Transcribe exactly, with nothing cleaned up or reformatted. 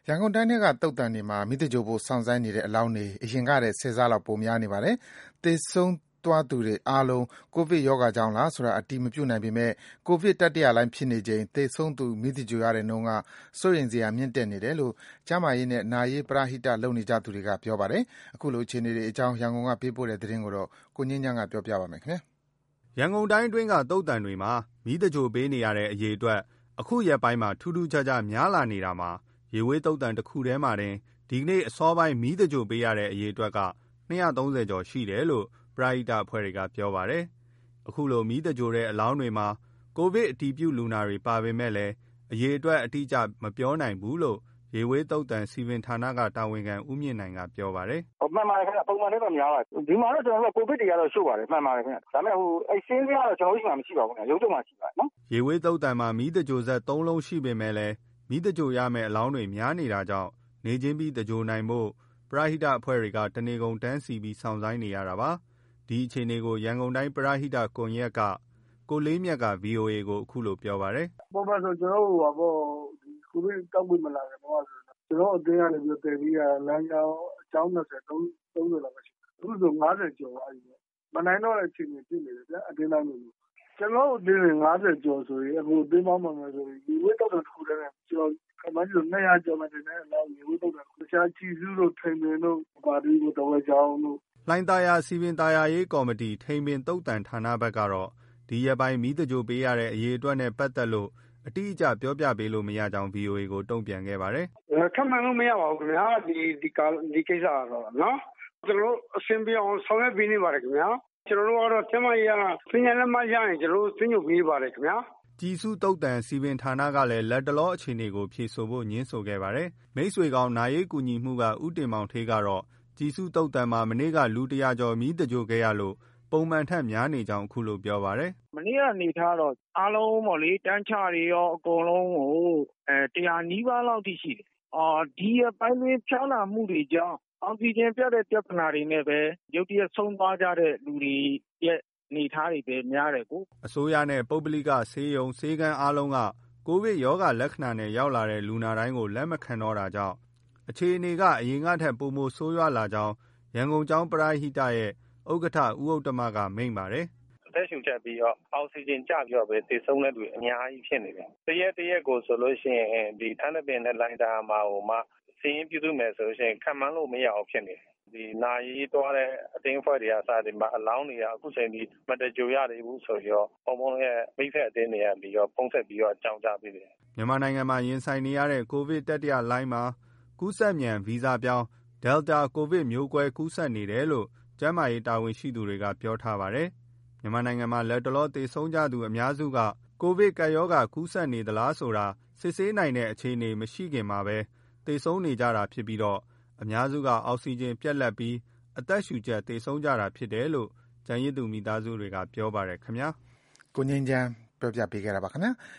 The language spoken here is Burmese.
ရန်ကုန်တိုင်းထဲကသုဿန်တွေမှာမီးသင်္ဂြိုဟ်ဖို့စောင့်ဆိုင်းနေတဲ့အလောင်းတွေအရင်ကထက်ဆယ်ဆလောက်ပိုများနေပါတယ်။သေဆုံးသွားသူတွေအားလုံးကိုဗစ်ရောဂါကြောင့်လားဆိုတာအတည်မပြုနိုင်ပေမဲ့ကိုဗစ်တတိယလှိုင်းဖြစ်နေချိန်သေဆုံးသူမီးသင်္ဂြိုဟ်ရတဲ့နှုန်းကစိုးရိမ်စရာမြင့်တက်နေတယ်လို့ကျန်းမာရေးနဲ့နာရေးပရဟိတလုပ်နေကြသူတွေကပြောပါတယ်။အခုလိုအခြေအနေတွေအကြောင်းရန်ကုန်ကပေးပို့တဲ့သတင်းကိုကိုငြိမ်းချမ်းကပြောပြပါမယ်ခင်ဗျာ။ရန်ကုန်တိုင်းအတွင်းကသုဿန်တွေမှာမီးသင်္ဂြိုဟ်ပေးနေရတဲ့အရေအတွက်အခုရက်ပိုင်းမှာထူးထူးခြားခြားများလာနေတာမှာရေဝေးသုဿန်တစ်ခုထဲမှာတင်ဒီကနေ့အစောပိုင်းမီးသင်္ဂြိုဟ်ပေးရတဲ့အရေအတွက်က၂၃၀ကျော်ရှိတယ်လို့ပရဟိတအဖွဲ့တွေကပြောပါတယ်။အခုလိုမီးသင်္ဂြိုဟ်တဲ့အလောင်းတွေမှာကိုဗစ်အတည်ပြုလူနာတွေပါပေမဲ့လည်းအရေအတွက်အတိအကျမပြောနိုင်ဘူးလို့ရေဝေးသုဿန်စီမံဌာနကတာဝန်ခံဦးမြင့်နိုင်ကပြောပါတယ်။မှန်ပါတယ်ခင်ဗျပုံမှန်လေးတော့များပါတယ်ဒီမှာတော့ကျွန်တော်တို့ကိုဗစ်တွေကတော့ရှို့ပါတယ်မှန်ပါတယ်ခင်ဗျဒါပေမဲ့ဟိုအဲ့ရှင်းစရာတော့ကျွန်တော်တို့ရှိမှမရှိပါဘူးခင်ဗျရုံးချုပ်မှရှိပါတယ်နော်ရေဝေးသုဿန်မှာမီးသင်္ဂြိုဟ်ဆက်၃လုံးရှိပေမဲ့လည်းမီးသင်္ဂြိုဟ်ရမယ့်အလောင်းတွေများနေတာကြောင့်နေချင်းပြီးသင်္ဂြိုဟ်နိုင်ဖို့ပရဟိတအဖွဲ့တွေကတနေကုန်တန်းစီပြီးစောင့်ဆိုင်းနေရတာပါဒီအခြေအနေကိုရန်ကုန်တိုင်းပရဟိတကွန်ရက်ကကိုလေးမြတ်က ဗွီအိုအေ ကိုအခုလိုပြောပါတယ်။ပုံမှန်ဆိုကျွန်တော်တို့ဟောပေါ့ဒီကိုဗစ်တောက်ပြီးမလာခင်တော့ဆိုကျွန်တော်အတင်းကနေပြီးတည်ပြီးရလမ်းကြောင်းအကြောင်း၂၀ ၃၀လောက်ပဲရှိတယ်။အခုဆို၅၀ကျော်သွားပြီ။မနိုင်တော့တဲ့အခြေအနေဖြစ်နေတယ်ဗျအတင်းတိုင်းလို့ကျွန်တော်အတင်း၅၀ကျော်ဆိုရင်အခုအတင်းပေါင်းမှမယ်ဆိုရင်ဒီဝိတုတ်တစ်ခုတည်းနဲ့ကျွန်တော်ခမကြီး၂၀၀ကျော်မှတင်တဲ့အလောက်ဒီဝိတုတ်တခြားချီစုတို့ထိန်ပင်တို့ပါတီတို့တော်ဝဲကြောင်းတို့လှိုင်းသာယာစီပင်သာယာရေးကော်မတီထိန်ပင်သုဿန်ဌာနဘက်ကတော့ဒီရက်ပိုင်းမီးသင်္ဂြိုဟ်ပေးရတဲ့အရေးအတွက်နဲ့ပတ်သက်လို့အတိအကျပြောပြပေးလို့မရကြောင်း ဗွီအိုအေ ကိုတုံ့ပြန်ခဲ့ပါတယ်။ခက်မှန်လို့မရပါဘူးခင်ဗျာဒီဒီကာဒီကိစ္စကတော့နော်ကျွန်တော်တို့အရှင်းပြအောင်ဆောင်ရွက်ပေးနေပါတယ်ခင်ဗျာကျွန်တော်တို့ကတော့ကျမကြီးကပညာလက်မှတ်ရရင်ကျွန်တော်တို့သင်ညွှန်ပေးပါတယ်ခင်ဗျာကြည်စုသုဿန်စီပင်ဌာနကလည်းလက်တလောအခြေအနေကိုဖြေဆိုဖို့ညှင်းဆိုခဲ့ပါတယ်။မိတ်ဆွေကောင်နာရေးကူညီမှုကဥတင်မောင်ထေးကတော့ကြည်စုသုဿန်မှာမနေ့ကလူတရာကျော်မီးသင်္ဂြိုဟ်ခဲ့ရလို့ပုံမှန်ထက်များနေကြောင်းအခုလိုပြောပါတယ်။မနေ့ကနေထားတော့အားလုံးပေါ့လေတန်းချတွေရောအကုန်လုံးကိုအဲတရာနီးပါးလောက်ထိရှိတယ်။အော်ဒီအပိုင်းလေးဖြားလာမှုတွေကြောင့်အောက်ဆီဂျင်ပြတ်တဲ့ပြဿနာတွေနဲ့ပဲရုတ်တရက်ဆုံးသွားကြတဲ့လူတွေရဲ့နေထားတွေပဲများတယ်ကိုအစိုးရနဲ့ပုဂ္ဂလိကဆေးရုံဆေးကန်းအားလုံးကကိုဗစ်ရောဂါလက္ခဏာနဲ့ရောက်လာတဲ့လူနာတိုင်းကိုလက်မခံတော့တာကြောင့်အခြေအနေကအရင်ကထက်ပိုမိုဆိုးရွားလာကြောင်းရန်ကုန်ကျောင်းပရဟိတရဲ့ဥက္ကဋ္ဌဦးဥတ္တမကမိန့်ပါတယ်။အသက်ရှူချက်ပြီးတော့အောက်ဆီဂျင်ကျပြီးတော့ပဲသေဆုံးတဲ့လူအများကြီးဖြစ်နေတယ်။တရက်တရက်ကိုဆိုလို့ရှိရင်ဒီထန်းတပင်နဲ့လိုင်းတာမှာဟိုမှစီးရင်ပြုစုမယ်ဆိုလို့ရှိရင်ခံမှန်းလို့မရအောင်ဖြစ်နေတယ်။ဒီနာရီသွားတဲ့အတင်းဖွဲ့တွေကစတယ်မှာအလောင်းတွေကအခုချိန်ဒီမတကြိုရသေးဘူးဆိုပြီးတော့ပုံပုံရဲ့မိဖက်အတင်းတွေကပြီးတော့ပုံဆက်ပြီးတော့အကြောင်းကြားပေးတယ်။မြန်မာနိုင်ငံမှာရင်ဆိုင်နေရတဲ့ကိုဗစ်တတိယလှိုင်းမှာကူးစက်မြန်ဗီဇပြောင်း Delta ကိုဗစ်မျိုးကွဲကူးစက်နေတယ်လို့ကျန်းမာရေးတာဝန်ရှိသူတွေကပြောထားပါတယ်။မြန်မာနိုင်ငံမှာလက်တလောသေဆုံးကြသူအများစုကကိုဗစ်ကပ်ရောဂါကူးစက်နေသလားဆိုတာစစ်ဆေးနိုင်တဲ့အခြေအနေမရှိခင်မှာပဲသေဆုံးနေကြတာဖြစ်ပြီးတော့အများစုကအောက်ဆီဂျင်ပြတ်လတ်ပြီးအသက်ရှူချက်သေဆုံးကြတာဖြစ်တယ်လို့ကျန်းရည်သူမိသားစုတွေကပြောပါတယ်ခင်ဗျာကိုငြိမ်းချမ်းပြောပြပေးခဲ့တာပါခင်ဗျာ